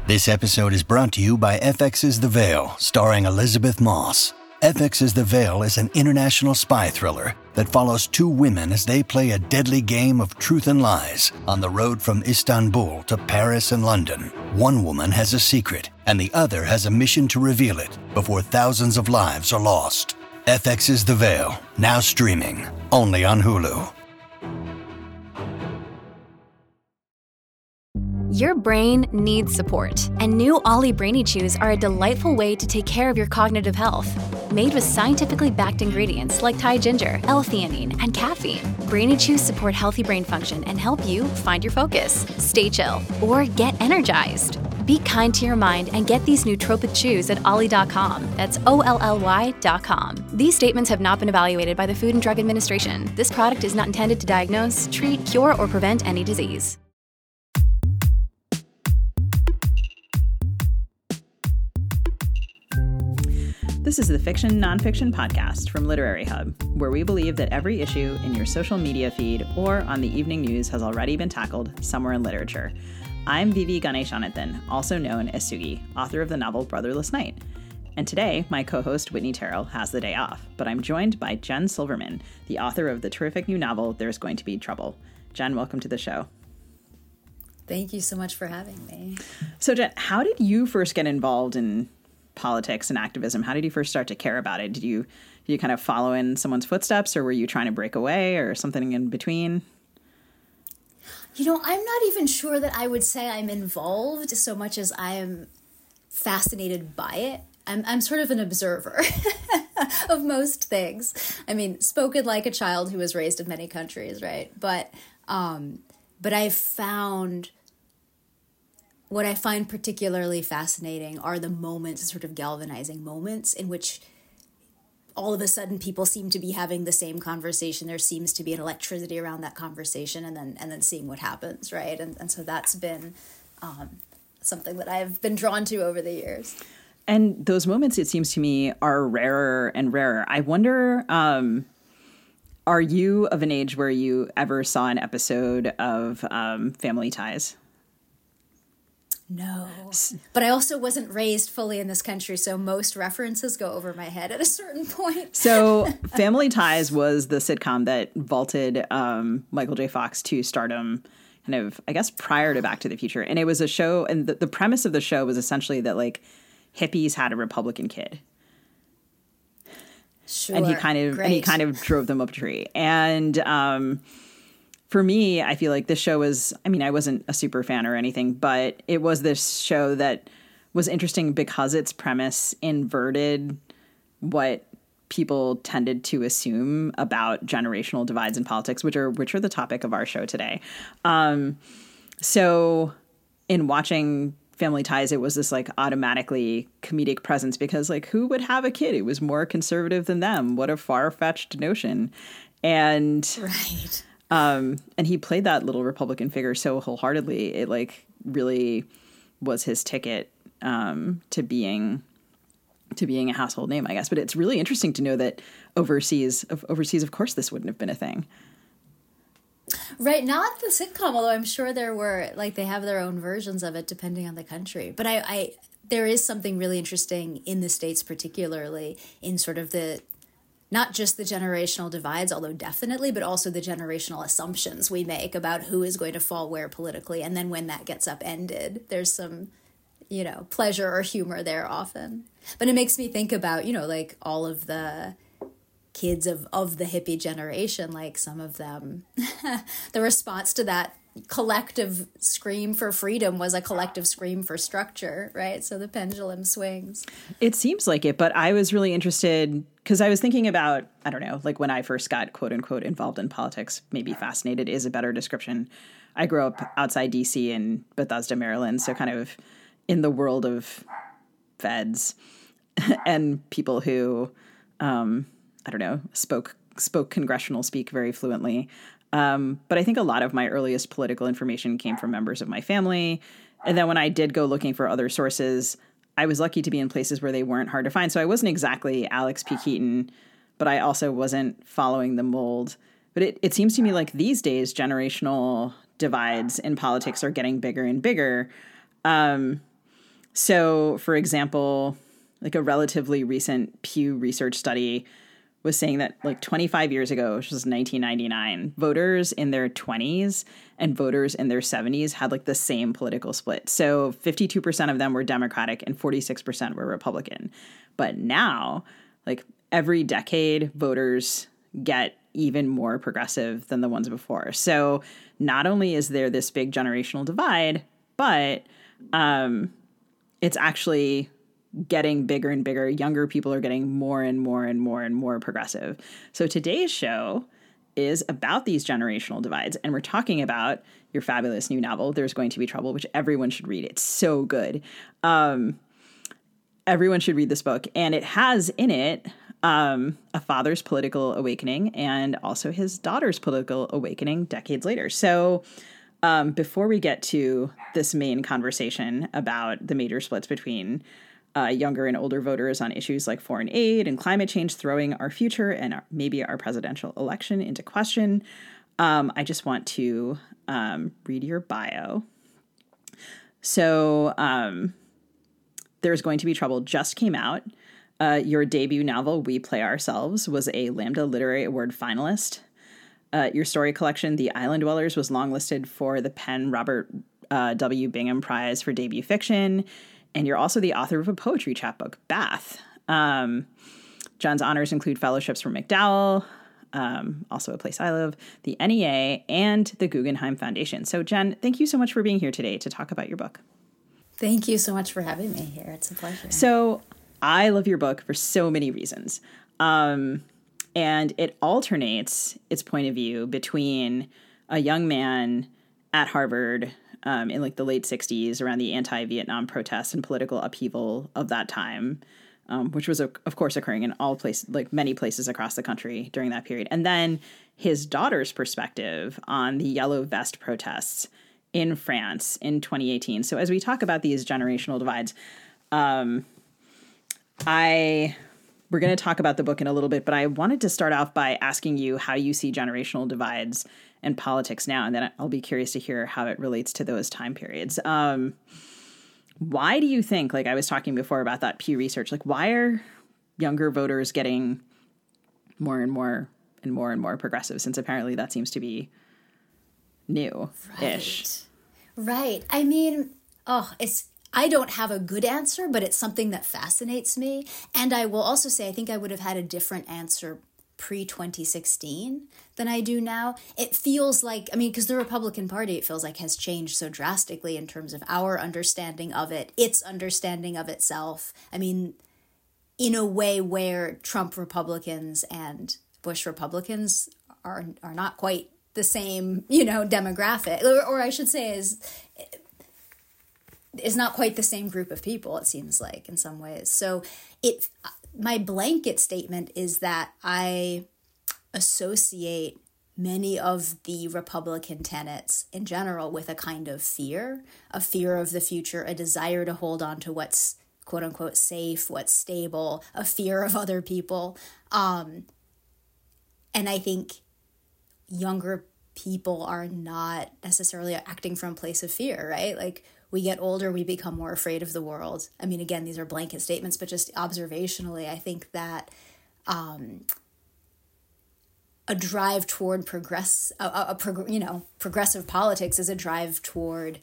This episode is brought to you by FX's The Veil, starring Elizabeth Moss. FX's The Veil is an international spy thriller that follows two women as they play a deadly game of truth and lies on the road from Istanbul to Paris and London. One woman has a secret, and the other has a mission to reveal it before thousands of lives are lost. FX's The Veil, now streaming, only on Hulu. Your brain needs support, and new Ollie Brainy Chews are a delightful way to take care of your cognitive health. Made with scientifically backed ingredients like Thai ginger, L-theanine, and caffeine, Brainy Chews support healthy brain function and help you find your focus, stay chill, or get energized. Be kind to your mind and get these nootropic chews at ollie.com. That's OLLY.com. These statements have not been evaluated by the Food and Drug Administration. This product is not intended to diagnose, treat, cure, or prevent any disease. This is the Fiction Nonfiction Podcast from Literary Hub, where we believe that every issue in your social media feed or on the evening news has already been tackled somewhere in literature. I'm Vivi Ganeshanathan, also known as Sugi, author of the novel Brotherless Night. And today, my co-host Whitney Terrell has the day off, but I'm joined by Jen Silverman, the author of the terrific new novel There's Going to Be Trouble. Jen, welcome to the show. Thank you so much for having me. So Jen, how did you first get involved in politics and activism? How did you first start to care about it? Did you kind of follow in someone's footsteps, or were you trying to break away, or something in between? You know, I'm not even sure that I would say I'm involved so much as I am fascinated by it. I'm sort of an observer of most things. I mean, spoken like a child who was raised in many countries, right? But I've found what I find particularly fascinating are the moments, sort of galvanizing moments, in which all of a sudden people seem to be having the same conversation. There seems to be an electricity around that conversation, and then seeing what happens, right? And so that's been something that I've been drawn to over the years. And those moments, it seems to me, are rarer and rarer. I wonder, are you of an age where you ever saw an episode of Family Ties? No, but I also wasn't raised fully in this country, so most references go over my head at a certain point. So Family Ties was the sitcom that vaulted Michael J. Fox to stardom kind of, I guess, prior to Back to the Future. And it was a show, and the premise of the show was essentially that, like, hippies had a Republican kid. Sure, and he kind of drove them up a tree. And for me, I feel like this show was, I mean, I wasn't a super fan or anything, but it was this show that was interesting because its premise inverted what people tended to assume about generational divides in politics, which are the topic of our show today. So in watching Family Ties, it was this like automatically comedic presence because, like, who would have a kid who was more conservative than them? What a far-fetched notion. And right. And he played that little Republican figure so wholeheartedly. It like really was his ticket to being a household name, I guess. But it's really interesting to know that overseas, of course, this wouldn't have been a thing. Right, not the sitcom, although I'm sure there were, like, they have their own versions of it depending on the country. But I there is something really interesting in the States, particularly in sort of the, not just the generational divides, although definitely, but also the generational assumptions we make about who is going to fall where politically. And then when that gets upended, there's some, pleasure or humor there often. But it makes me think about, like all of the kids of the hippie generation, like some of them, the response to that collective scream for freedom was a collective scream for structure, right? So the pendulum swings. It seems like it, but I was really interested because I was thinking about, I don't know, like when I first got quote unquote involved in politics, maybe fascinated is a better description. I grew up outside DC in Bethesda, Maryland, so kind of in the world of feds and people who, I don't know, spoke congressional speak very fluently. But I think a lot of my earliest political information came from members of my family. And then when I did go looking for other sources, I was lucky to be in places where they weren't hard to find. So I wasn't exactly Alex P. Keaton, but I also wasn't following the mold. But it seems to me like these days, generational divides in politics are getting bigger and bigger. So, for example, like a relatively recent Pew Research study was saying that like 25 years ago, which was 1999, voters in their 20s and voters in their 70s had like the same political split. So 52% of them were Democratic and 46% were Republican. But now, like every decade, voters get even more progressive than the ones before. So not only is there this big generational divide, but it's actually getting bigger and bigger. Younger people are getting more and more and more and more progressive. So today's show is about these generational divides. And we're talking about your fabulous new novel, There's Going to Be Trouble, which everyone should read. It's so good. Everyone should read this book. And it has in it a father's political awakening and also his daughter's political awakening decades later. So before we get to this main conversation about the major splits between younger and older voters on issues like foreign aid and climate change throwing our future and maybe our presidential election into question, I just want to read your bio. So There's Going to Be Trouble just came out. Your debut novel, We Play Ourselves, was a Lambda Literary Award finalist. Your story collection, The Island Dwellers, was longlisted for the Penn Robert W. Bingham Prize for Debut Fiction. And you're also the author of a poetry chapbook, Bath. John's honors include fellowships from MacDowell, also A Place I Love, the NEA, and the Guggenheim Foundation. So, Jen, thank you so much for being here today to talk about your book. Thank you so much for having me here. It's a pleasure. So, I love your book for so many reasons. And it alternates its point of view between a young man at Harvard in like the late 60s around the anti-Vietnam protests and political upheaval of that time, which was, of course, occurring in all places, like many places across the country during that period. And then his daughter's perspective on the Yellow Vest protests in France in 2018. So as we talk about these generational divides, we're going to talk about the book in a little bit, but I wanted to start off by asking you how you see generational divides in politics now, and then I'll be curious to hear how it relates to those time periods. Why do you think, like I was talking before about that Pew Research, like why are younger voters getting more and more and more and more progressive, since apparently that seems to be new-ish? Right. I mean, I don't have a good answer, but it's something that fascinates me. And I will also say, I think I would have had a different answer pre-2016 than I do now. It feels like, I mean, because the Republican Party, it feels like, has changed so drastically in terms of our understanding of it, its understanding of itself. I mean, in a way where Trump Republicans and Bush Republicans are not quite the same, demographic, or I should say is not quite the same group of people, it seems like, in some ways. So my blanket statement is that I associate many of the Republican tenets in general with a kind of fear of the future, a desire to hold on to what's quote unquote safe, what's stable, a fear of other people. And I think younger people are not necessarily acting from a place of fear, right? Like, we get older, we become more afraid of the world. I mean, again, these are blanket statements, but just observationally, I think that a drive toward progressive politics is a drive toward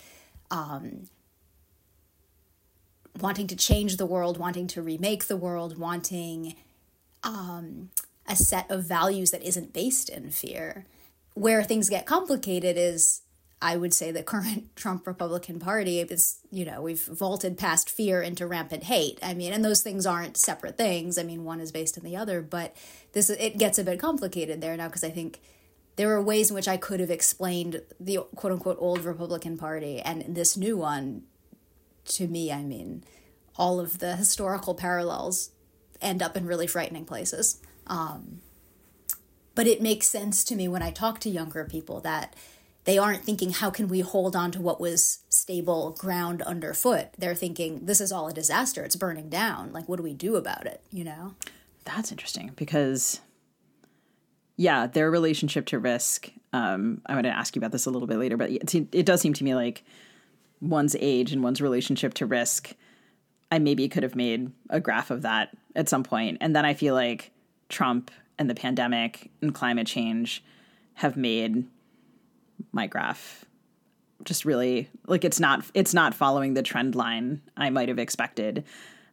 wanting to change the world, wanting to remake the world, wanting a set of values that isn't based in fear. Where things get complicated is, I would say, the current Trump Republican Party is, we've vaulted past fear into rampant hate. I mean, and those things aren't separate things. I mean, one is based in the other, but it gets a bit complicated there now, because I think there are ways in which I could have explained the quote unquote old Republican Party and this new one. To me, I mean, all of the historical parallels end up in really frightening places. But it makes sense to me when I talk to younger people that they aren't thinking, how can we hold on to what was stable ground underfoot? They're thinking, this is all a disaster. It's burning down. Like, what do we do about it? That's interesting because, yeah, their relationship to risk, I'm going to ask you about this a little bit later, but it does seem to me like one's age and one's relationship to risk I maybe could have made a graph of that at some point. And then I feel like Trump and the pandemic and climate change have made my graph just really like it's not following the trend line I might have expected.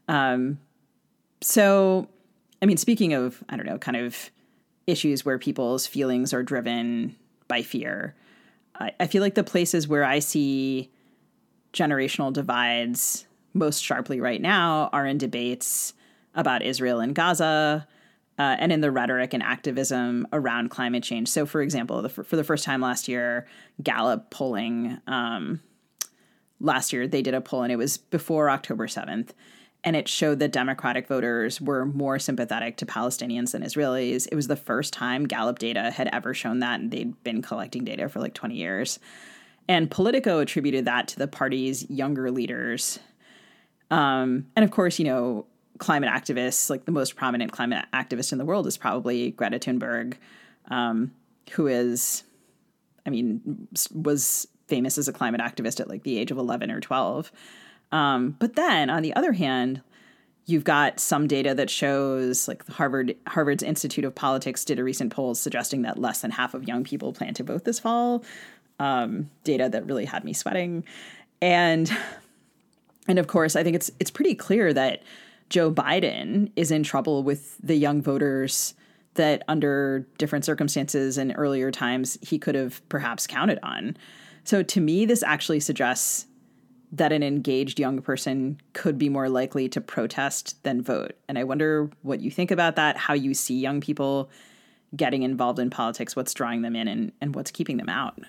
So, I mean, speaking of, I don't know, kind of issues where people's feelings are driven by fear, I feel like the places where I see generational divides most sharply right now are in debates about Israel and Gaza, and in the rhetoric and activism around climate change. So, for example, for the first time last year, Gallup polling, last year they did a poll, and it was before October 7th, and it showed that Democratic voters were more sympathetic to Palestinians than Israelis. It was the first time Gallup data had ever shown that, and they'd been collecting data for like 20 years. And Politico attributed that to the party's younger leaders. And of course, you know, climate activists, like the most prominent climate activist in the world is probably Greta Thunberg, who is, I mean, was famous as a climate activist at like the age of 11 or 12. But then on the other hand, you've got some data that shows like Harvard's Institute of Politics did a recent poll suggesting that less than half of young people plan to vote this fall. Data that really had me sweating. And of course, I think it's pretty clear that Joe Biden is in trouble with the young voters that under different circumstances and earlier times he could have perhaps counted on. So to me, this actually suggests that an engaged young person could be more likely to protest than vote. And I wonder what you think about that, how you see young people getting involved in politics, what's drawing them in and what's keeping them out.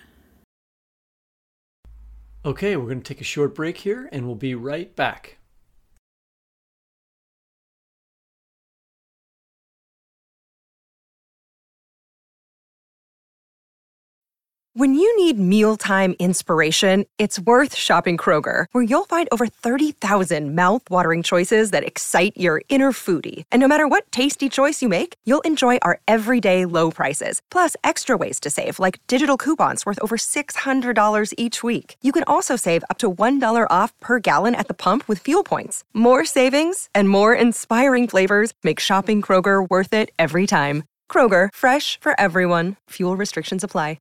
Okay, we're going to take a short break here and we'll be right back. When you need mealtime inspiration, it's worth shopping Kroger, where you'll find over 30,000 mouth-watering choices that excite your inner foodie. And no matter what tasty choice you make, you'll enjoy our everyday low prices, plus extra ways to save, like digital coupons worth over $600 each week. You can also save up to $1 off per gallon at the pump with fuel points. More savings and more inspiring flavors make shopping Kroger worth it every time. Kroger, fresh for everyone. Fuel restrictions apply.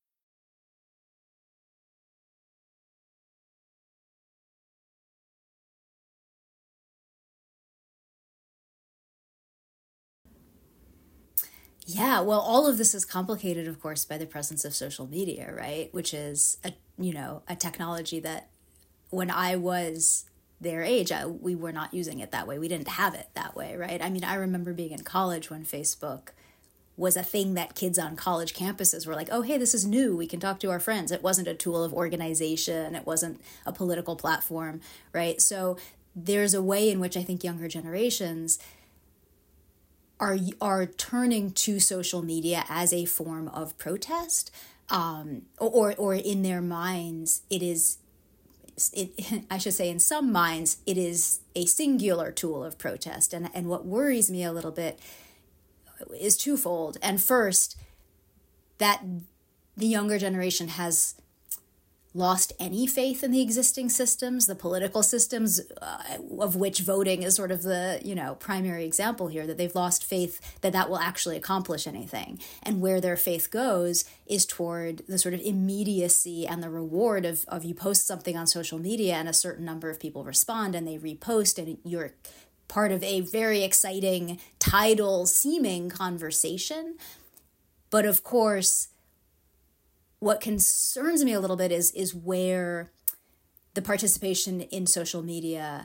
Yeah, well, all of this is complicated, of course, by the presence of social media, right? Which is a technology that when I was their age, we were not using it that way. We didn't have it that way, right? I mean, I remember being in college when Facebook was a thing that kids on college campuses were like, oh, hey, this is new. We can talk to our friends. It wasn't a tool of organization. It wasn't a political platform, right? So there's a way in which I think younger generations are turning to social media as a form of protest, or in their minds, I should say in some minds, it is a singular tool of protest. And what worries me a little bit is twofold. And first, that the younger generation has lost any faith in the existing systems, the political systems, of which voting is sort of the primary example here, that they've lost faith that will actually accomplish anything. And where their faith goes is toward the sort of immediacy and the reward of you post something on social media and a certain number of people respond and they repost and you're part of a very exciting, tidal seeming conversation. But of course, what concerns me a little bit is where the participation in social media,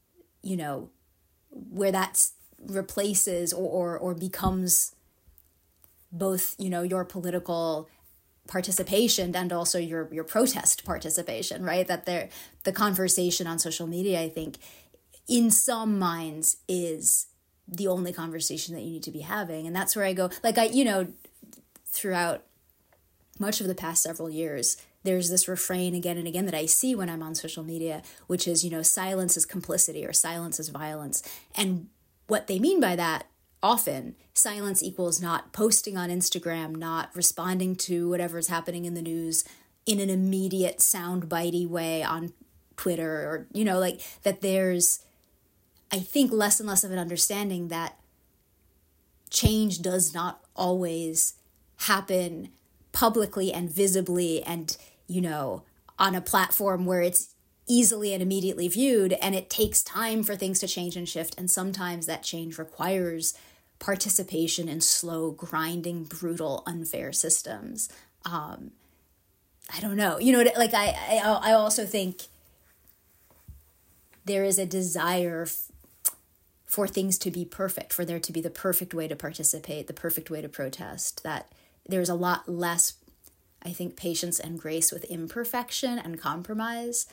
where that replaces or becomes both, your political participation and also your protest participation, right? That the conversation on social media, I think, in some minds is the only conversation that you need to be having. And that's where I go, throughout much of the past several years, there's this refrain again and again that I see when I'm on social media, which is, silence is complicity or silence is violence. And what they mean by that, often, silence equals not posting on Instagram, not responding to whatever's happening in the news in an immediate soundbitey way on Twitter, or, that there's I think less and less of an understanding that change does not always happen publicly and visibly and, you know, on a platform where it's easily and immediately viewed, and it takes time for things to change and shift, and sometimes that change requires participation in slow, grinding, brutal, unfair systems. I don't know. You know, like I also think there is a desire for things to be perfect, for there to be the perfect way to participate, the perfect way to protest, that there's a lot less, I think, patience and grace with imperfection and compromise,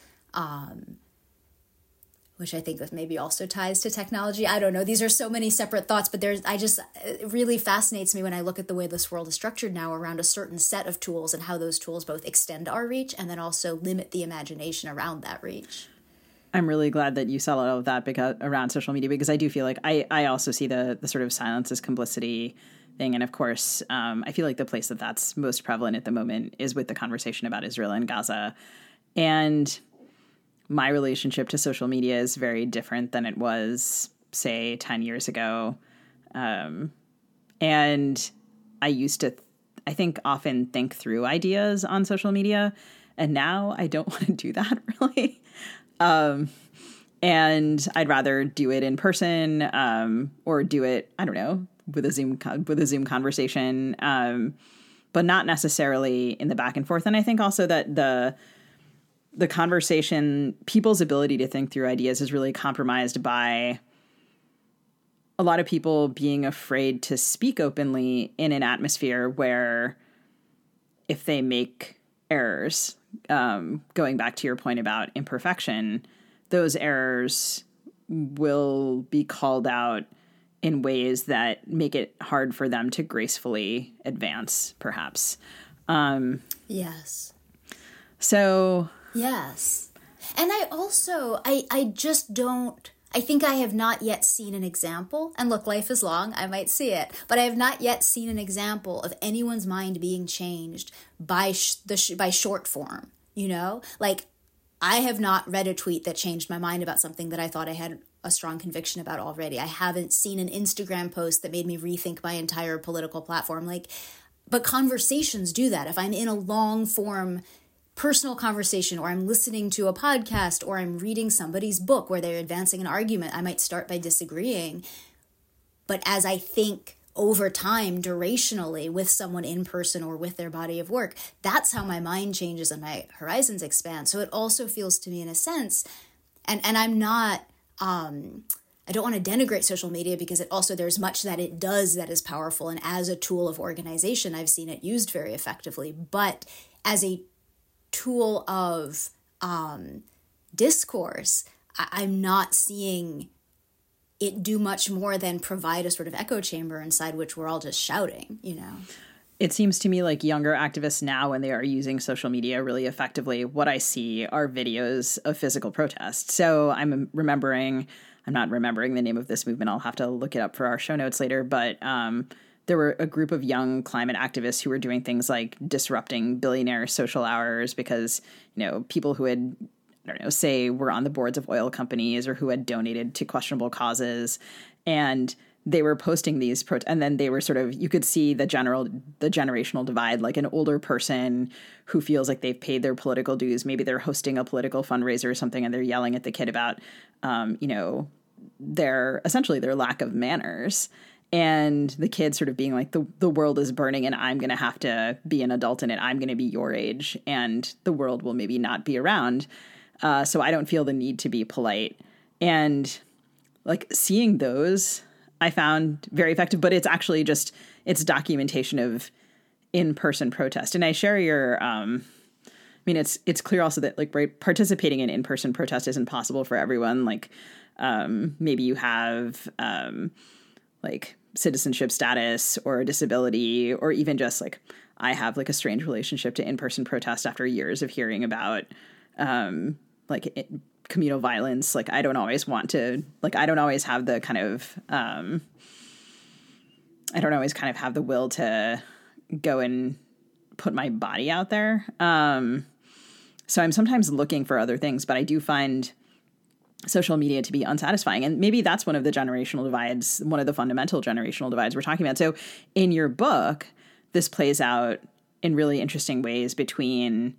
which I think maybe also ties to technology. I don't know. These are so many separate thoughts, but it really fascinates me when I look at the way this world is structured now around a certain set of tools and how those tools both extend our reach and then also limit the imagination around that reach. I'm really glad that you saw all of that around social media, because I do feel like I also see the sort of silence as complicity thing. And of course, I feel like the place that's most prevalent at the moment is with the conversation about Israel and Gaza. And my relationship to social media is very different than it was, say, 10 years ago. And I used to, I think, often think through ideas on social media. And now I don't want to do that, really. And I'd rather do it in person, or do it, I don't know, with a Zoom conversation, but not necessarily in the back and forth. And I think also that the conversation, people's ability to think through ideas is really compromised by a lot of people being afraid to speak openly in an atmosphere where if they make errors, going back to your point about imperfection, those errors will be called out in ways that make it hard for them to gracefully advance, perhaps. Yes. So... Yes. And I just don't, I think I have not yet seen an example, and look, life is long, I might see it, but I have not yet seen an example of anyone's mind being changed by by short form, you know? Like, I have not read a tweet that changed my mind about something that I thought I had a strong conviction about already. I haven't seen an Instagram post that made me rethink my entire political platform. Like, but conversations do that. If I'm in a long form personal conversation, or I'm listening to a podcast, or I'm reading somebody's book where they're advancing an argument, I might start by disagreeing. But as I think over time, durationally, with someone in person or with their body of work, that's how my mind changes and my horizons expand. So it also feels to me, in a sense, and I'm not, I don't want to denigrate social media, because it also, there's much that it does that is powerful. And as a tool of organization, I've seen it used very effectively. But as a tool of discourse, I'm not seeing it do much more than provide a sort of echo chamber inside which we're all just shouting, you know? It seems to me like younger activists now, when they are using social media really effectively, what I see are videos of physical protest. So I'm not remembering the name of this movement. I'll have to look it up for our show notes later. But there were a group of young climate activists who were doing things like disrupting billionaire social hours because, you know, people who had, I don't know, say were on the boards of oil companies or who had donated to questionable causes. And they were posting these and then they were sort of, you could see the generational divide, like an older person who feels like they've paid their political dues. Maybe they're hosting a political fundraiser or something, and they're yelling at the kid about, you know, their lack of manners. And the kid sort of being like, the world is burning and I'm going to have to be an adult in it. I'm going to be your age and the world will maybe not be around. So I don't feel the need to be polite. And like seeing those, I found very effective, but it's actually just, it's documentation of in-person protest. And I share your, I mean, it's clear also that like, right, participating in in-person protest isn't possible for everyone. Like maybe you have like citizenship status or a disability, or even just like, I have like a strange relationship to in-person protest after years of hearing about communal violence. Like I don't always have the kind of, I don't always kind of have the will to go and put my body out there. So I'm sometimes looking for other things, but I do find social media to be unsatisfying. And maybe that's one of the generational divides, one of the fundamental generational divides we're talking about. So in your book, this plays out in really interesting ways between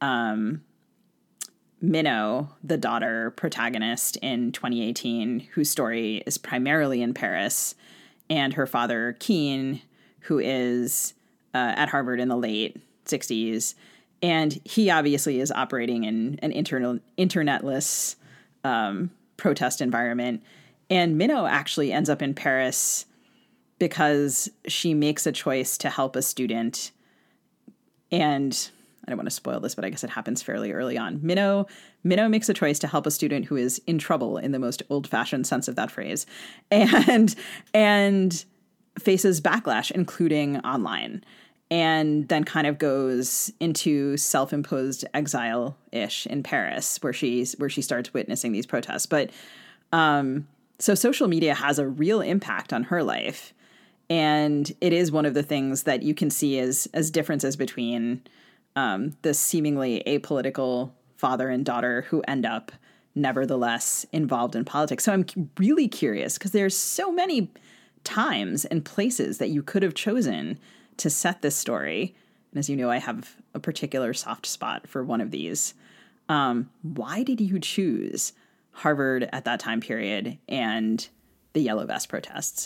Minnow, the daughter protagonist in 2018, whose story is primarily in Paris, and her father, Keen, who is at Harvard in the late 60s. And he obviously is operating in an internetless protest environment. And Minnow actually ends up in Paris because she makes a choice to help a student. And I don't want to spoil this, but I guess it happens fairly early on. Minnow makes a choice to help a student who is in trouble in the most old-fashioned sense of that phrase, and faces backlash, including online, and then kind of goes into self-imposed exile-ish in Paris, where she starts witnessing these protests. But so social media has a real impact on her life, and it is one of the things that you can see as differences between this seemingly apolitical father and daughter who end up nevertheless involved in politics. So I'm really curious, because there's so many times and places that you could have chosen to set this story. And as you know, I have a particular soft spot for one of these. Why did you choose Harvard at that time period and the Yellow Vest protests?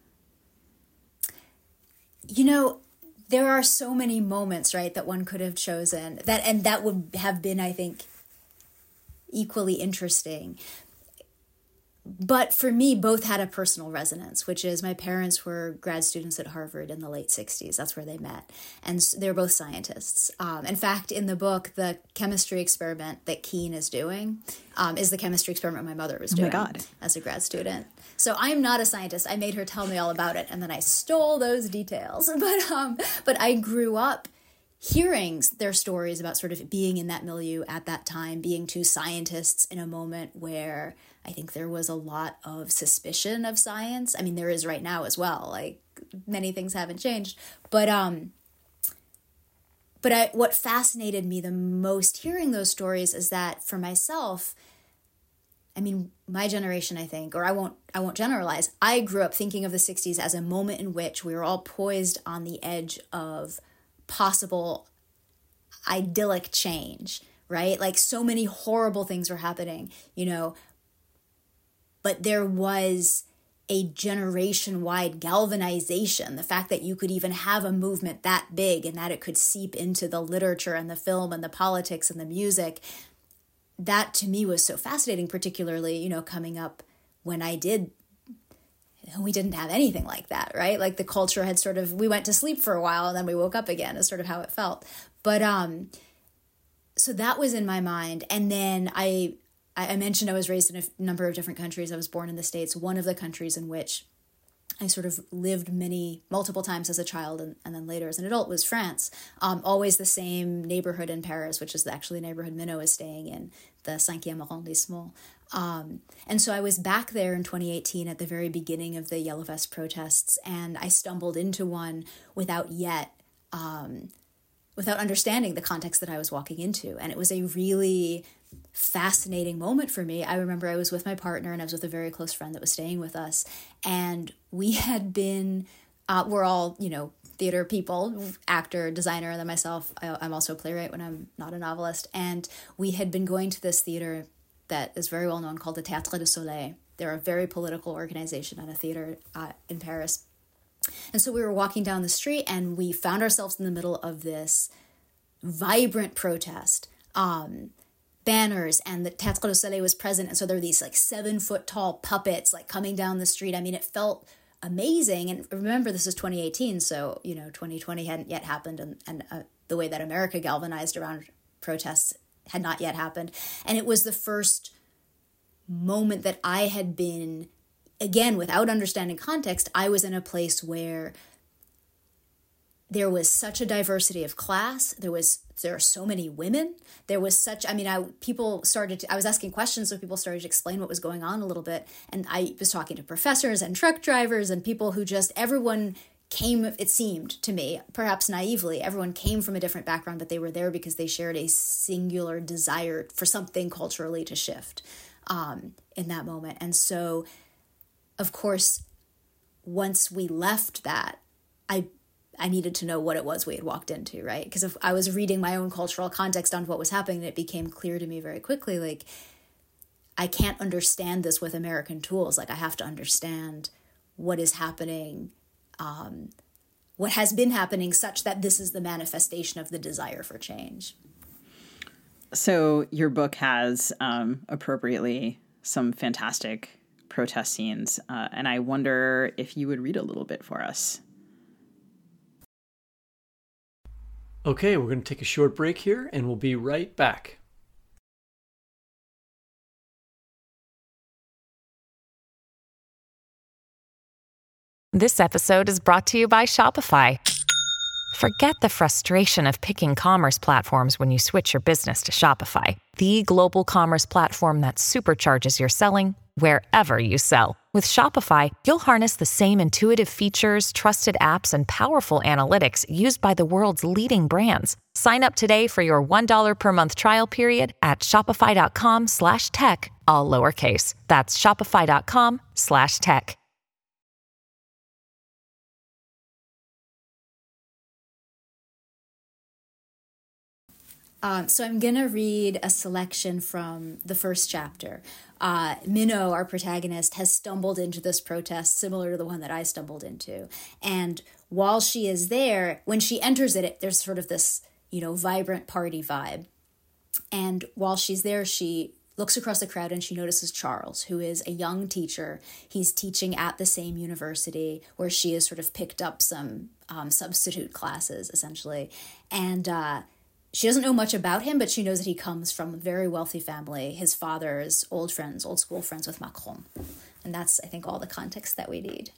You know, there are so many moments, right, that one could have chosen that would have been, I think, equally interesting. But for me, both had a personal resonance, which is my parents were grad students at Harvard in the late 60s. That's where they met. And they're both scientists. In fact, in the book, the chemistry experiment that Keen is doing is the chemistry experiment my mother was doing as a grad student. So I'm not a scientist. I made her tell me all about it, and then I stole those details. But I grew up hearing their stories about sort of being in that milieu at that time, being two scientists in a moment where I think there was a lot of suspicion of science. I mean, there is right now as well. Like, many things haven't changed. But what fascinated me the most hearing those stories is that for myself, I mean, my generation, I think, or I won't generalize, I grew up thinking of the 60s as a moment in which we were all poised on the edge of possible idyllic change, right? Like, so many horrible things were happening, you know, but there was a generation-wide galvanization. The fact that you could even have a movement that big and that it could seep into the literature and the film and the politics and the music, that to me was so fascinating, particularly, you know, coming up when I did. We didn't have anything like that, right? Like, the culture had sort of, we went to sleep for a while and then we woke up again is sort of how it felt. But so that was in my mind. And then I mentioned I was raised in a number of different countries. I was born in the States. One of the countries in which I sort of lived multiple times as a child and then later as an adult was France. Always the same neighborhood in Paris, which is actually the neighborhood Minnow is staying in, the 5e arrondissement. And so I was back there in 2018 at the very beginning of the Yellow Vest protests, and I stumbled into one without understanding the context that I was walking into. And it was a really fascinating moment for me. I remember I was with my partner and I was with a very close friend that was staying with us. And we had been, we're all, you know, theater people, actor, designer, and then myself, I'm also a playwright when I'm not a novelist. And we had been going to this theater that is very well known called the Théâtre du Soleil. They're a very political organization and a theater in Paris. And so we were walking down the street and we found ourselves in the middle of this vibrant protest. Banners, and the Théâtre du Soleil was present. And so there were these like 7-foot tall puppets like coming down the street. I mean, it felt amazing. And remember, this is 2018. So, you know, 2020 hadn't yet happened. And the way that America galvanized around protests had not yet happened. And it was the first moment that I had been, again, without understanding context, I was in a place where there was such a diversity of class. There are so many women. There was such, I mean, I was asking questions, so people started to explain what was going on a little bit. And I was talking to professors and truck drivers and people who everyone came, it seemed to me, perhaps naively, everyone came from a different background, but they were there because they shared a singular desire for something culturally to shift. in that moment. And so, of course, once we left that, I needed to know what it was we had walked into, right? Because if I was reading my own cultural context on what was happening, it became clear to me very quickly, like, I can't understand this with American tools. Like, I have to understand what is happening, what has been happening, such that this is the manifestation of the desire for change. So your book has appropriately some fantastic protest scenes, and I wonder if you would read a little bit for us. Okay, we're going to take a short break here, and we'll be right back. This episode is brought to you by Shopify. Forget the frustration of picking commerce platforms when you switch your business to Shopify, the global commerce platform that supercharges your selling wherever you sell. With Shopify, you'll harness the same intuitive features, trusted apps, and powerful analytics used by the world's leading brands. Sign up today for your $1 per month trial period at shopify.com/tech, all lowercase. That's shopify.com/tech. So I'm going to read a selection from the first chapter. Minnow, our protagonist, has stumbled into this protest similar to the one that I stumbled into. And while she is there, when she enters it, there's sort of this, vibrant party vibe. And while she's there, she looks across the crowd and she notices Charles, who is a young teacher. He's teaching at the same university where she has sort of picked up some substitute classes, essentially. And she doesn't know much about him, but she knows that he comes from a very wealthy family. His father's old school friends with Macron. And that's, I think, all the context that we need.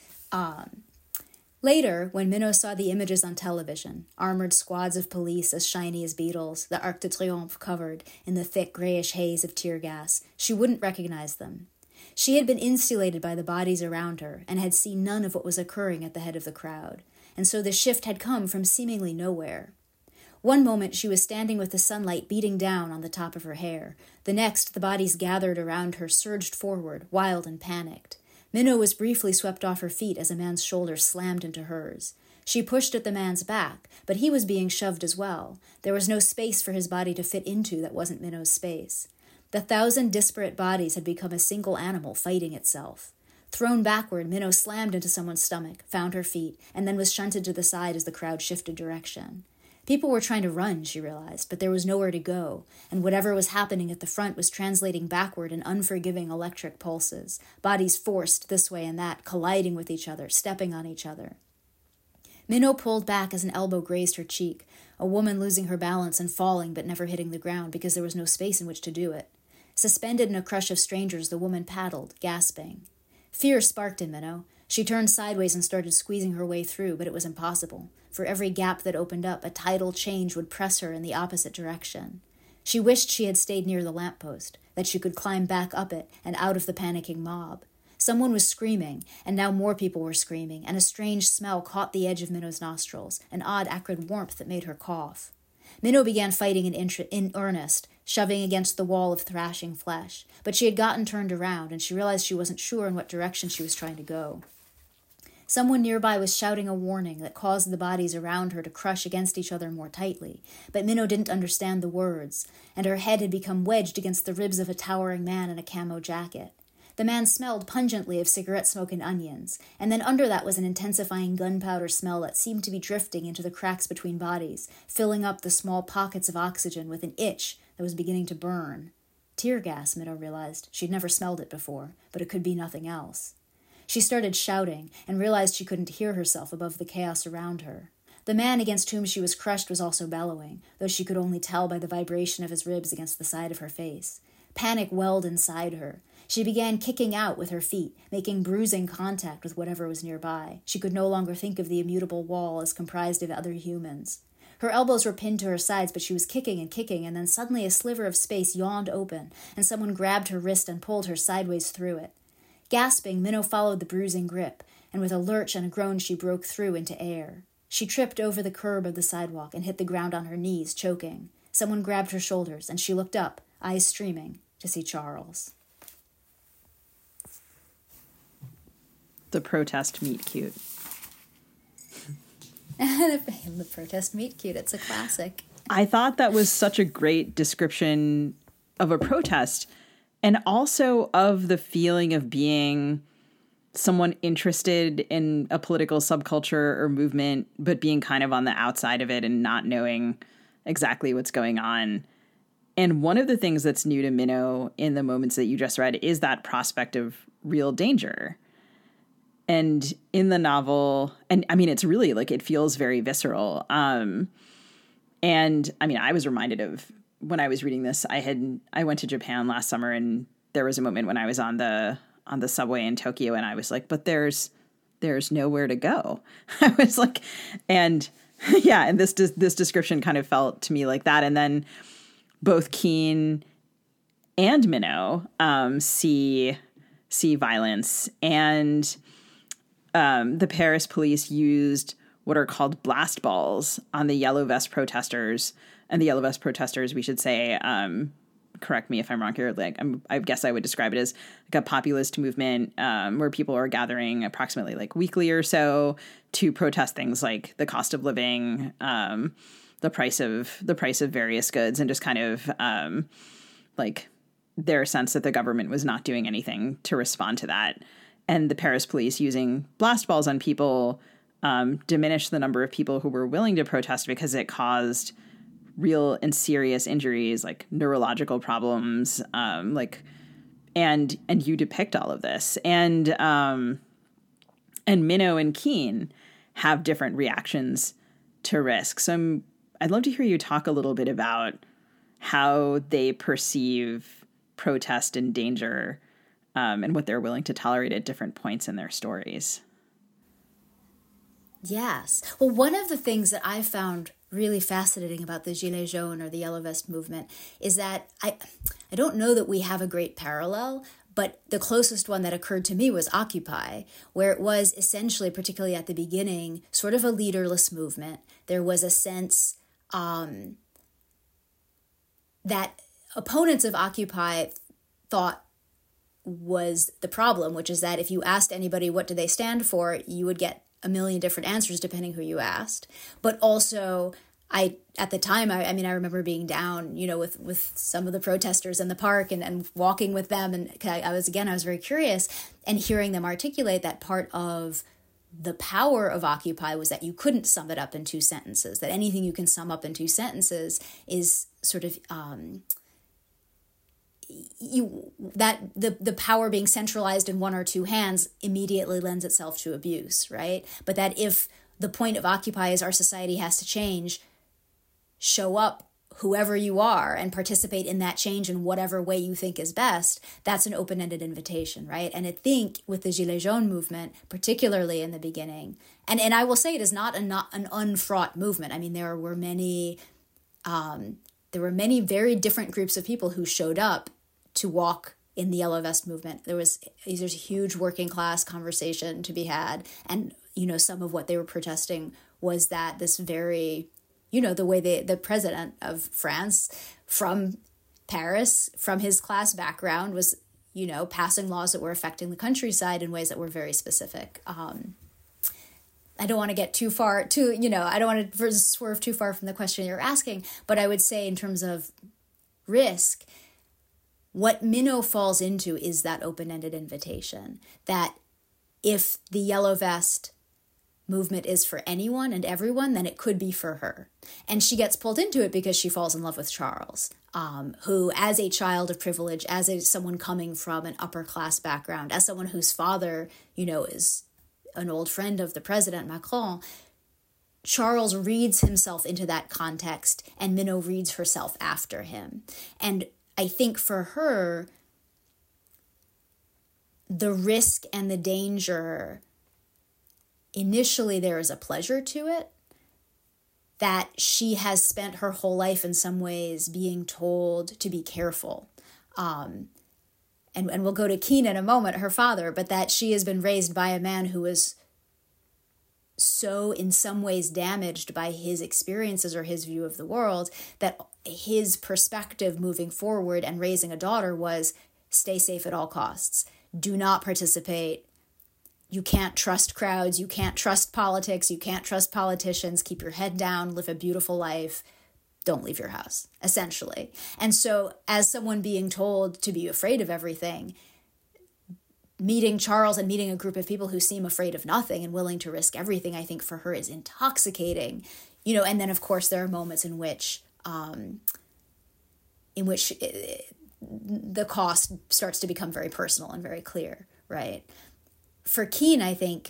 Later, when Minnow saw the images on television, armored squads of police as shiny as beetles, the Arc de Triomphe covered in the thick grayish haze of tear gas, she wouldn't recognize them. She had been insulated by the bodies around her and had seen none of what was occurring at the head of the crowd. And so the shift had come from seemingly nowhere. One moment she was standing with the sunlight beating down on the top of her hair. The next, the bodies gathered around her surged forward, wild and panicked. Minnow was briefly swept off her feet as a man's shoulder slammed into hers. She pushed at the man's back, but he was being shoved as well. There was no space for his body to fit into that wasn't Minnow's space. The 1,000 disparate bodies had become a single animal fighting itself. Thrown backward, Minnow slammed into someone's stomach, found her feet, and then was shunted to the side as the crowd shifted direction. People were trying to run, she realized, but there was nowhere to go, and whatever was happening at the front was translating backward in unforgiving electric pulses, bodies forced this way and that, colliding with each other, stepping on each other. Minnow pulled back as an elbow grazed her cheek, a woman losing her balance and falling but never hitting the ground because there was no space in which to do it. Suspended in a crush of strangers, the woman paddled, gasping. Fear sparked in Minnow. She turned sideways and started squeezing her way through, but it was impossible. For every gap that opened up, a tidal change would press her in the opposite direction. She wished she had stayed near the lamppost, that she could climb back up it and out of the panicking mob. Someone was screaming, and now more people were screaming, and a strange smell caught the edge of Minnow's nostrils, an odd acrid warmth that made her cough. Minnow began fighting in earnest, shoving against the wall of thrashing flesh, but she had gotten turned around, and she realized she wasn't sure in what direction she was trying to go. Someone nearby was shouting a warning that caused the bodies around her to crush against each other more tightly, but Minnow didn't understand the words, and her head had become wedged against the ribs of a towering man in a camo jacket. The man smelled pungently of cigarette smoke and onions, and then under that was an intensifying gunpowder smell that seemed to be drifting into the cracks between bodies, filling up the small pockets of oxygen with an itch that was beginning to burn. Tear gas, Minnow realized. She'd never smelled it before, but it could be nothing else. She started shouting and realized she couldn't hear herself above the chaos around her. The man against whom she was crushed was also bellowing, though she could only tell by the vibration of his ribs against the side of her face. Panic welled inside her. She began kicking out with her feet, making bruising contact with whatever was nearby. She could no longer think of the immutable wall as comprised of other humans. Her elbows were pinned to her sides, but she was kicking, and then suddenly a sliver of space yawned open, and someone grabbed her wrist and pulled her sideways through it. Gasping, Minnow followed the bruising grip, and with a lurch and a groan she broke through into air. She tripped over the curb of the sidewalk and hit the ground on her knees, choking. Someone grabbed her shoulders, and she looked up, eyes streaming, to see Charles. The protest meet cute. The protest meet cute. It's a classic. I thought that was such a great description of a protest, and also of the feeling of being someone interested in a political subculture or movement, but being kind of on the outside of it and not knowing exactly what's going on. And one of the things that's new to Minnow in the moments that you just read is that prospect of real danger. And in the novel, and I mean, it's really like, it feels very visceral. And I mean, I was reminded of when I was reading this, I went to Japan last summer, and there was a moment when I was on the subway in Tokyo, and I was like, but there's nowhere to go. I was like, and yeah, and this description kind of felt to me like that. And then both Keen and Minnow see violence, and the Paris police used what are called blast balls on the Yellow Vest protesters. And the Yellow Vest protesters, we should say, correct me if I'm wrong here, like I guess I would describe it as like a populist movement where people are gathering approximately like weekly or so to protest things like the cost of living, the price of various goods, and just kind of like their sense that the government was not doing anything to respond to that. And the Paris police using blast balls on people diminished the number of people who were willing to protest because it caused real and serious injuries, like neurological problems, and you depict all of this. And Minnow and Keen have different reactions to risk. So I'd love to hear you talk a little bit about how they perceive protest and danger, and what they're willing to tolerate at different points in their stories. Yes. Well, one of the things that I found really fascinating about the Gilets jaunes, or the Yellow Vest movement, is that I don't know that we have a great parallel, but the closest one that occurred to me was Occupy, where it was essentially, particularly at the beginning, sort of a leaderless movement. There was a sense that opponents of Occupy thought was the problem, which is that if you asked anybody what do they stand for, you would get a million different answers depending who you asked. But also, at the time, I remember being down, with some of the protesters in the park and walking with them. And I was very curious, and hearing them articulate that part of the power of Occupy was that you couldn't sum it up in 2 sentences, that anything you can sum up in 2 sentences is sort of, the power being centralized in 1 or 2 hands immediately lends itself to abuse, right? But that if the point of Occupy is our society has to change, show up whoever you are and participate in that change in whatever way you think is best, that's an open-ended invitation, right? And I think with the Gilets jaunes movement, particularly in the beginning, and I will say it is not an unfraught movement. I mean, there were many very different groups of people who showed up to walk in the Yellow Vest movement. There's a huge working class conversation to be had. And, some of what they were protesting was that this very, the way the president of France from Paris, from his class background, was, passing laws that were affecting the countryside in ways that were very specific. I don't want to get too far I don't want to swerve too far from the question you're asking, but I would say in terms of risk, what Minnow falls into is that open-ended invitation, that if the Yellow Vest movement is for anyone and everyone, then it could be for her. And she gets pulled into it because she falls in love with Charles, who, as a child of privilege, as someone coming from an upper-class background, as someone whose father, is an old friend of the president, Macron, Charles reads himself into that context, and Minnow reads herself after him. And I think for her, the risk and the danger, initially there is a pleasure to it, that she has spent her whole life in some ways being told to be careful. And we'll go to Keen in a moment, her father, but that she has been raised by a man who was so in some ways damaged by his experiences or his view of the world that his perspective moving forward and raising a daughter was stay safe at all costs. Do not participate you can't trust crowds, you can't trust politics, you can't trust politicians, keep your head down, live a beautiful life, don't leave your house, essentially. And so as someone being told to be afraid of everything, meeting Charles and meeting a group of people who seem afraid of nothing and willing to risk everything, I think for her is intoxicating, and then of course there are moments in which the cost starts to become very personal and very clear, right? For Keen, I think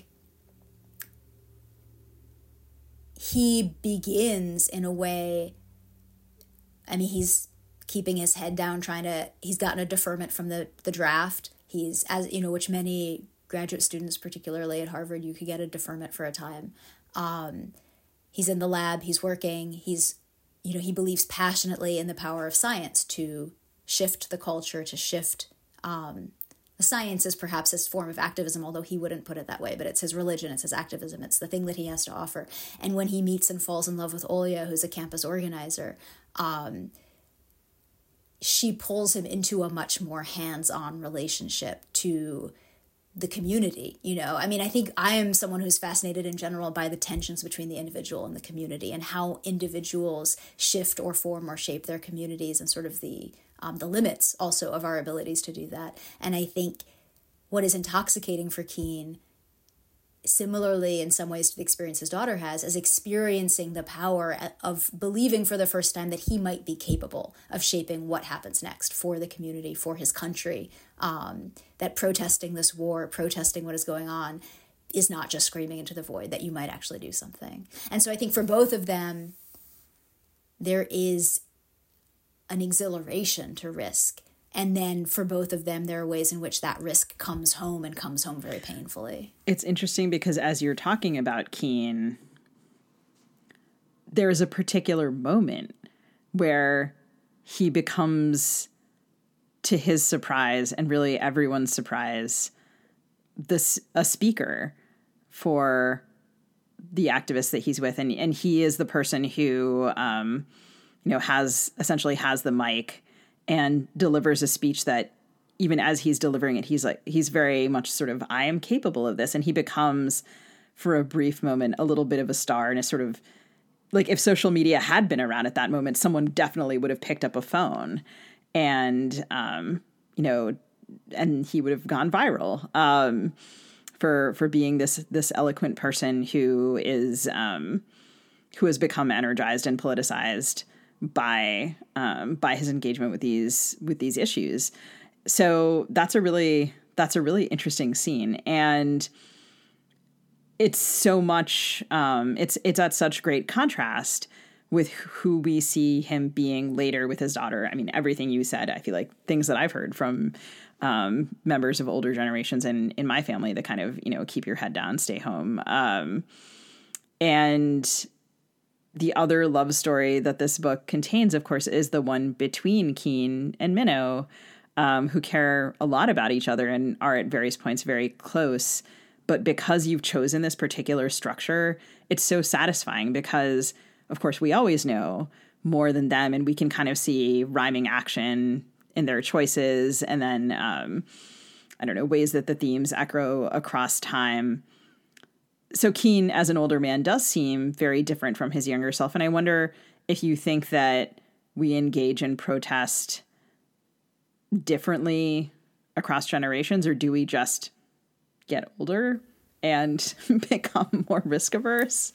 he begins in a way, he's keeping his head down, he's gotten a deferment from the draft. He's, which many graduate students, particularly at Harvard, you could get a deferment for a time. He's in the lab, he's working, he believes passionately in the power of science to shift the culture, to shift the science is perhaps his form of activism, although he wouldn't put it that way, but it's his religion, it's his activism, it's the thing that he has to offer. And when he meets and falls in love with Olya, who's a campus organizer, she pulls him into a much more hands-on relationship to the community, I think I am someone who's fascinated in general by the tensions between the individual and the community and how individuals shift or form or shape their communities and sort of the limits also of our abilities to do that. And I think what is intoxicating for Keen, similarly in some ways to the experience his daughter has, is experiencing the power of believing for the first time that he might be capable of shaping what happens next for the community, for his country, that protesting this war, protesting what is going on, is not just screaming into the void, that you might actually do something. And so I think for both of them, there is an exhilaration to risk. And then for both of them, there are ways in which that risk comes home and comes home very painfully. It's interesting because as you're talking about Keen, there's a particular moment where he becomes, to his surprise and really everyone's surprise, a speaker for the activists that he's with. And he is the person who, has the mic and delivers a speech that even as he's delivering it, he's very much sort of, I am capable of this. And he becomes, for a brief moment, a little bit of a star, and a sort of like, if social media had been around at that moment, someone definitely would have picked up a phone and, and he would have gone viral, for being this eloquent person who has become energized and politicized by his engagement with these issues. So that's a really interesting scene, and it's so much it's at such great contrast with who we see him being later with his daughter. I mean, everything you said, I feel like things that I've heard from members of older generations in my family that kind of, keep your head down, stay home. And the other love story that this book contains, of course, is the one between Keen and Minnow, who care a lot about each other and are at various points very close. But because you've chosen this particular structure, it's so satisfying because, of course, we always know more than them, and we can kind of see rhyming action in their choices, and then, ways that the themes echo across time. So Keen, as an older man, does seem very different from his younger self. And I wonder if you think that we engage in protest differently across generations, or do we just get older and become more risk averse?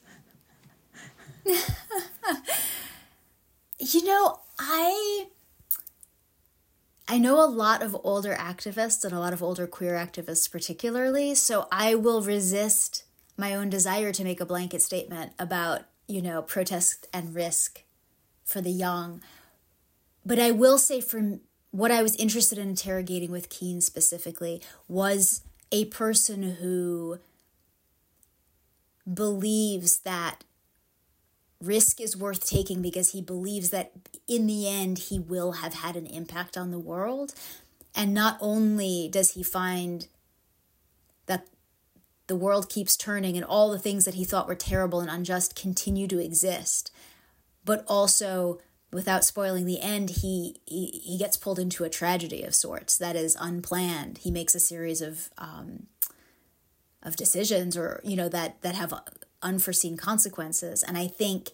I know a lot of older activists and a lot of older queer activists particularly, so I will resist my own desire to make a blanket statement about, protest and risk for the young. But I will say, from what I was interested in interrogating with Keen specifically, was a person who believes that risk is worth taking because he believes that in the end he will have had an impact on the world. And not only does he find that the world keeps turning and all the things that he thought were terrible and unjust continue to exist, but also, without spoiling the end, he gets pulled into a tragedy of sorts that is unplanned. He makes a series of decisions, or, you know, that have unforeseen consequences. And I think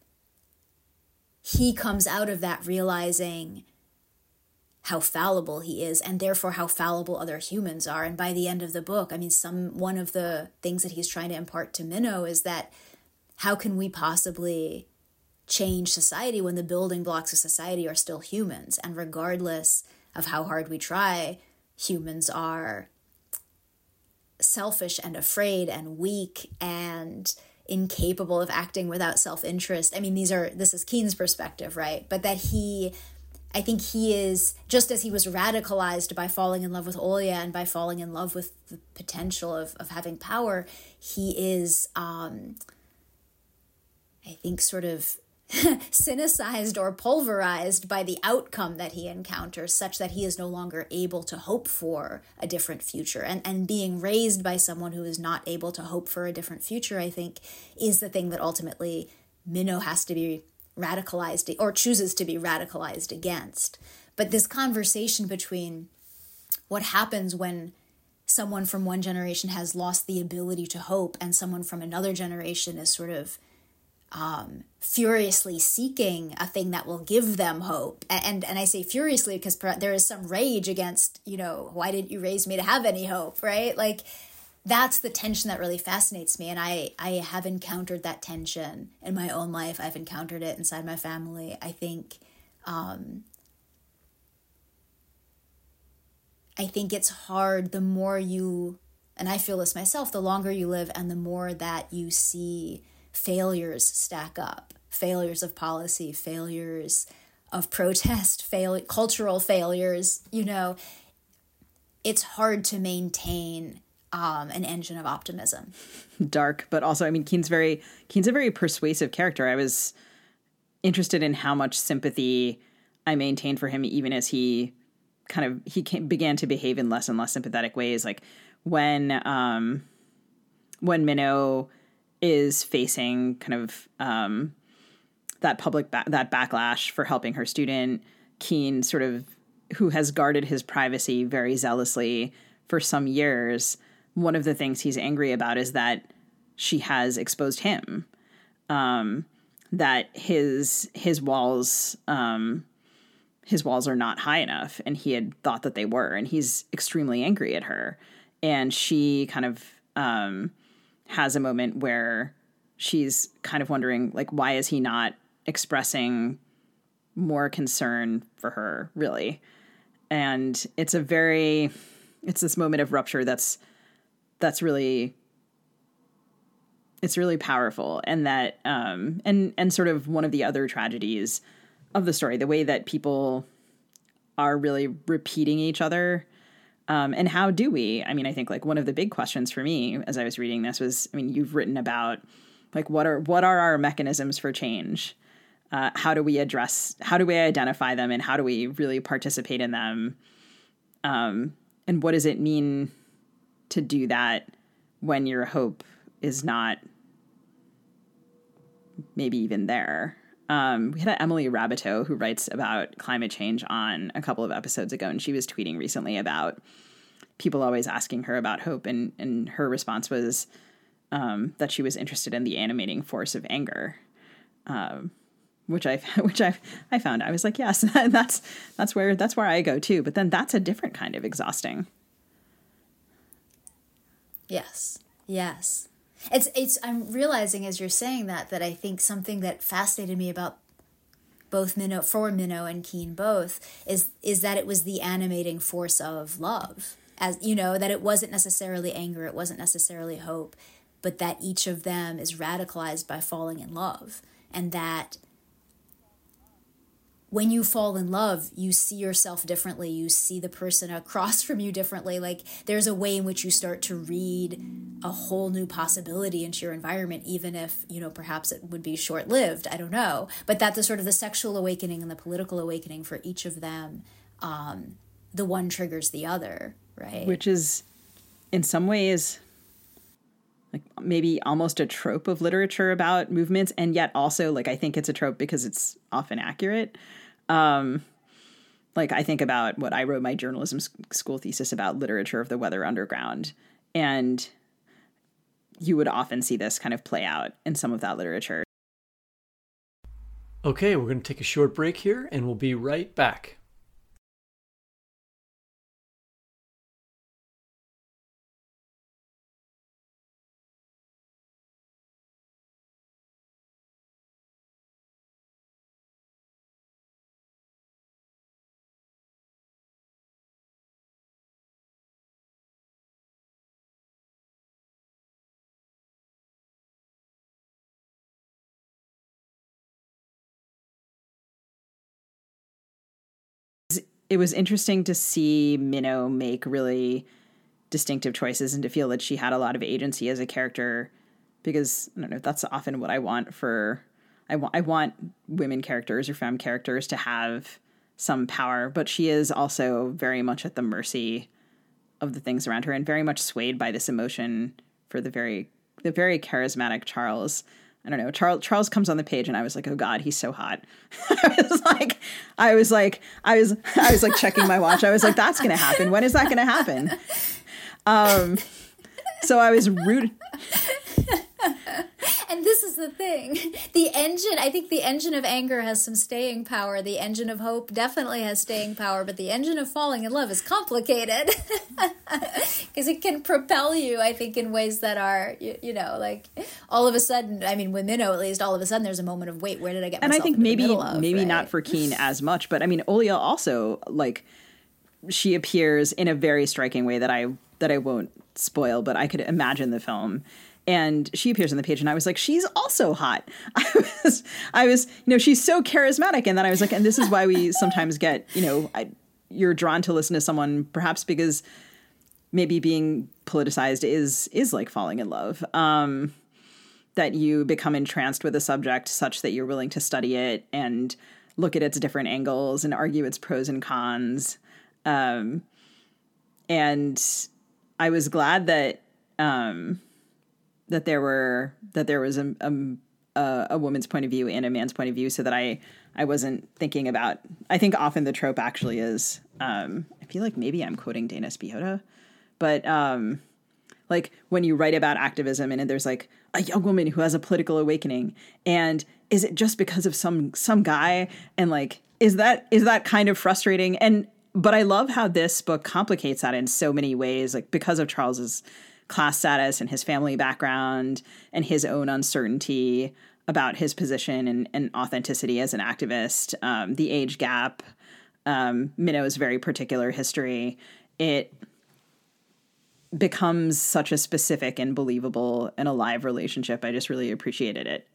he comes out of that realizing how fallible he is, and therefore how fallible other humans are. And by the end of the book, I mean, one of the things that he's trying to impart to Minnow is that how can we possibly change society when the building blocks of society are still humans? And regardless of how hard we try, humans are selfish and afraid and weak and incapable of acting without self-interest. I mean, this is Keen's perspective, right? But that I think he is, just as he was radicalized by falling in love with Olia and by falling in love with the potential of having power, he is, I think, sort of cynicized or pulverized by the outcome that he encounters, such that he is no longer able to hope for a different future. And being raised by someone who is not able to hope for a different future, I think, is the thing that ultimately Minnow has to be radicalized, or chooses to be radicalized against. But this conversation between what happens when someone from one generation has lost the ability to hope and someone from another generation is sort of furiously seeking a thing that will give them hope. And I say furiously because there is some rage against, you know, why didn't you raise me to have any hope, right? Like, that's the tension that really fascinates me. And I have encountered that tension in my own life. I've encountered it inside my family. I think it's hard the more you, and I feel this myself, the longer you live and the more that you see failures stack up, failures of policy, failures of protest, cultural failures, you know, it's hard to maintain an engine of optimism. Dark, but also, I mean, Keen's a very persuasive character. I was interested in how much sympathy I maintained for him, even as he began to behave in less and less sympathetic ways. Like when Minnow is facing kind of that that backlash for helping her student, Keen, sort of, who has guarded his privacy very zealously for some years, one of the things he's angry about is that she has exposed him, that his walls are not high enough, and he had thought that they were, and he's extremely angry at her. And she kind of has a moment where she's kind of wondering, like, why is he not expressing more concern for her, really? And it's this moment of rupture that's really, it's really powerful. And that, and sort of one of the other tragedies of the story, the way that people are really repeating each other. And how do we, I mean, I think like one of the big questions for me as I was reading this was, I mean, you've written about like, what are our mechanisms for change? How do we identify them, and how do we really participate in them? And what does it mean to do that when your hope is not maybe even there? We had Emily Rabateau, who writes about climate change, on a couple of episodes ago, and she was tweeting recently about people always asking her about hope, and her response was that she was interested in the animating force of anger, which I found. I was like, yes, that's where I go too. But then that's a different kind of exhausting. Yes. It's I'm realizing as you're saying that I think something that fascinated me about both Minnow and Keen both is that it was the animating force of love. As you know, that it wasn't necessarily anger, it wasn't necessarily hope, but that each of them is radicalized by falling in love. And that when you fall in love, you see yourself differently. You see the person across from you differently. Like, there's a way in which you start to read a whole new possibility into your environment, even if, you know, perhaps it would be short-lived. I don't know. But that's the sort of the sexual awakening and the political awakening for each of them. The one triggers the other, right? Which is, in some ways, like maybe almost a trope of literature about movements. And yet also, like, I think it's a trope because it's often accurate. Like, I think about what I wrote my journalism school thesis about, literature of the Weather Underground. And you would often see this kind of play out in some of that literature. Okay, we're going to take a short break here, and we'll be right back. It was interesting to see Minnow make really distinctive choices and to feel that she had a lot of agency as a character, because I don't know, that's often what I want for, I want women characters or femme characters to have some power, but she is also very much at the mercy of the things around her and very much swayed by this emotion for the very charismatic Charles. I don't know. Charles comes on the page and I was like, oh God, he's so hot. I was like checking my watch. I was like, that's going to happen. When is that going to happen? So I was rude. And this is the thing. I think the engine of anger has some staying power. The engine of hope definitely has staying power, but the engine of falling in love is complicated because it can propel you, I think, in ways that are, like all of a sudden, I mean, with Minnow, at least, all of a sudden there's a moment of, wait, where did I get myself And I think maybe right? not for Keen as much, but I mean, Olia also, like, she appears in a very striking way that I won't spoil, but I could imagine the film. And she appears on the page and I was like, she's also hot. I was, she's so charismatic. And then I was like, and this is why we sometimes get, you're drawn to listen to someone perhaps because maybe being politicized is like falling in love. That you become entranced with a subject such that you're willing to study it and look at its different angles and argue its pros and cons. And I was glad that, that there was a woman's point of view and a man's point of view, so that I wasn't thinking about. I think often the trope actually is. I feel like maybe I'm quoting Dana Spiotta, but like when you write about activism and there's like a young woman who has a political awakening, and is it just because of some guy, and like is that kind of frustrating? But I love how this book complicates that in so many ways, like because of Charles's class status and his family background and his own uncertainty about his position and authenticity as an activist, the age gap, Minnow's very particular history, it becomes such a specific and believable and alive relationship. I just really appreciated it.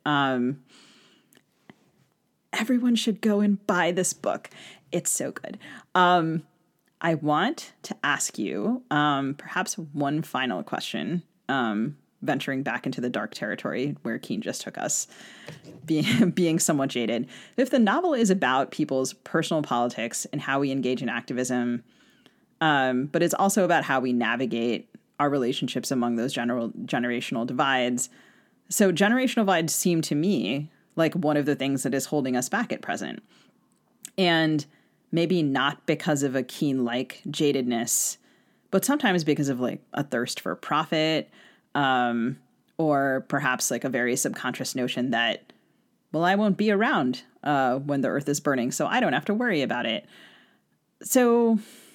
Everyone should go and buy this book. It's so good. I want to ask you perhaps one final question, venturing back into the dark territory where Keen just took us, being somewhat jaded. If the novel is about people's personal politics and how we engage in activism, but it's also about how we navigate our relationships among those generational divides. So generational divides seem to me like one of the things that is holding us back at present. And maybe not because of a Keen-like jadedness, but sometimes because of like a thirst for profit, or perhaps like a very subconscious notion that, well, I won't be around when the earth is burning, so I don't have to worry about it. So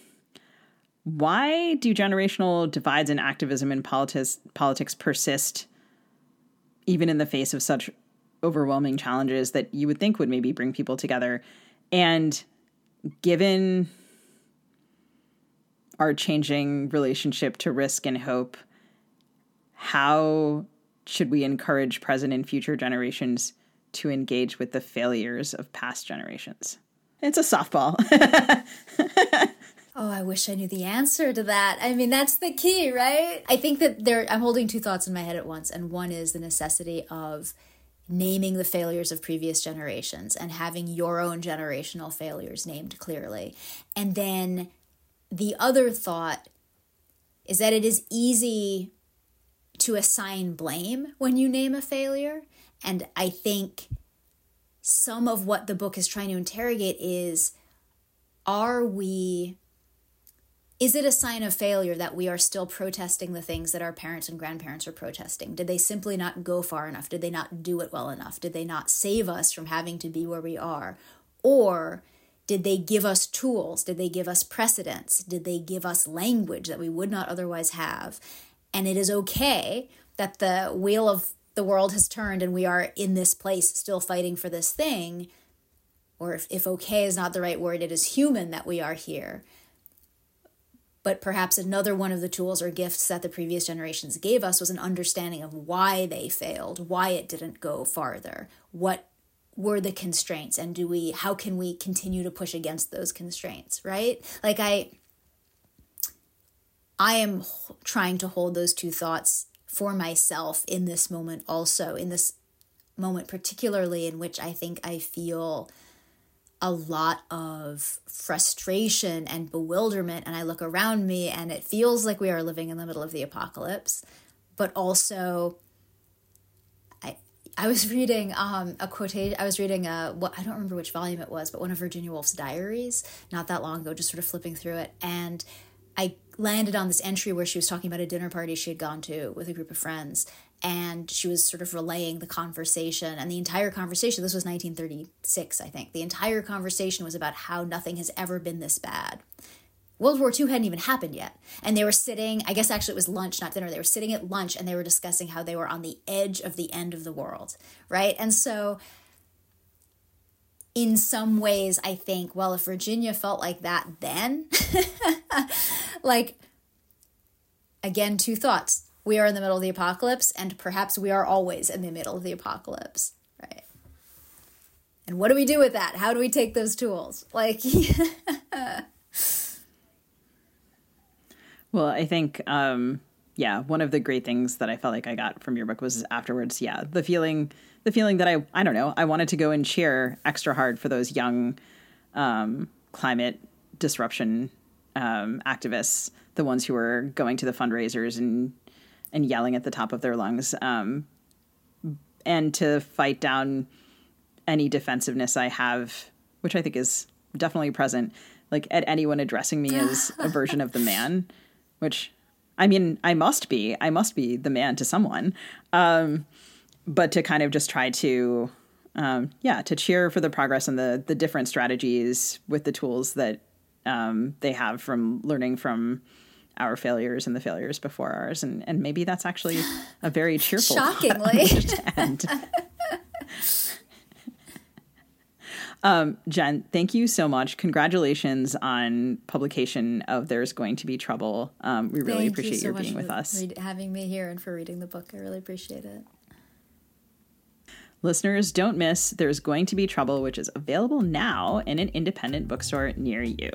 why do generational divides in activism and politics persist even in the face of such overwhelming challenges that you would think would maybe bring people together? And given our changing relationship to risk and hope, how should we encourage present and future generations to engage with the failures of past generations? It's a softball. Oh, I wish I knew the answer to that. I mean, that's the key, right? I think that I'm holding two thoughts in my head at once, and one is the necessity of naming the failures of previous generations and having your own generational failures named clearly. And then the other thought is that it is easy to assign blame when you name a failure. And I think some of what the book is trying to interrogate is, are we is it a sign of failure that we are still protesting the things that our parents and grandparents are protesting? Did they simply not go far enough? Did they not do it well enough? Did they not save us from having to be where we are? Or did they give us tools? Did they give us precedents? Did they give us language that we would not otherwise have? And it is okay that the wheel of the world has turned and we are in this place still fighting for this thing. Or if okay is not the right word, it is human that we are here. But perhaps another one of the tools or gifts that the previous generations gave us was an understanding of why they failed, why it didn't go farther, what were the constraints, and how can we continue to push against those constraints, right? Like I am trying to hold those two thoughts for myself in this moment also, in this moment particularly in which I think I feel a lot of frustration and bewilderment, and I look around me and it feels like we are living in the middle of the apocalypse. But also, I was reading a quotation. I was reading I don't remember which volume it was, but one of Virginia Woolf's diaries not that long ago, just sort of flipping through it, and I landed on this entry where she was talking about a dinner party she had gone to with a group of friends, and she was sort of relaying the conversation, and the entire conversation, this was 1936, I think, the entire conversation was about how nothing has ever been this bad. World War II hadn't even happened yet, and they were sitting, I guess actually it was lunch, not dinner, they were sitting at lunch, and they were discussing how they were on the edge of the end of the world, right? And so in some ways, I think, well, if Virginia felt like that then, like, again, two thoughts. We are in the middle of the apocalypse, and perhaps we are always in the middle of the apocalypse, right? And what do we do with that? How do we take those tools? Like, well, I think, one of the great things that I felt like I got from your book was afterwards, the feeling that I don't know, I wanted to go and cheer extra hard for those young climate disruption activists, the ones who were going to the fundraisers and yelling at the top of their lungs, and to fight down any defensiveness I have, which I think is definitely present, like at anyone addressing me as a version of the man, which, I mean, I must be the man to someone. But to kind of just try to, to cheer for the progress and the different strategies with the tools that they have from learning from our failures and the failures before ours. And maybe that's actually a very cheerful shockingly. Jen, thank you so much. Congratulations on publication of There's Going to Be Trouble. We really appreciate your being with us. Having me here and for reading the book. I really appreciate it. Listeners, don't miss There's Going to Be Trouble, which is available now in an independent bookstore near you.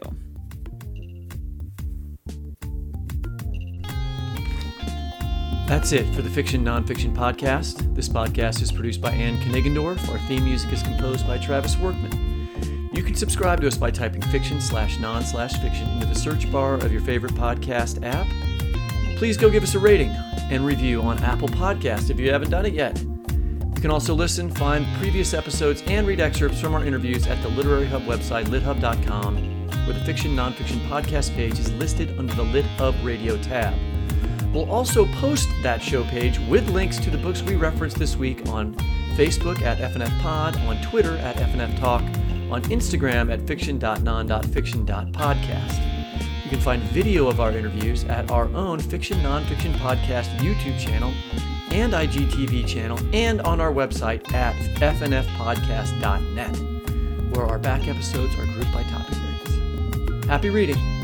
That's it for the Fiction Nonfiction Podcast. This podcast is produced by Anne Kniggendorf. Our theme music is composed by Travis Workman. You can subscribe to us by typing fiction/non/fiction into the search bar of your favorite podcast app. Please go give us a rating and review on Apple Podcasts if you haven't done it yet. You can also listen, find previous episodes, and read excerpts from our interviews at the Literary Hub website, lithub.com, where the Fiction Nonfiction Podcast page is listed under the Lit Hub Radio tab. We'll also post that show page with links to the books we referenced this week on Facebook at FNF Pod, on Twitter at FNF Talk, on Instagram at fiction.non.fiction.podcast. You can find video of our interviews at our own Fiction Nonfiction Podcast YouTube channel and IGTV channel, and on our website at fnfpodcast.net, where our back episodes are grouped by topic areas. Happy reading!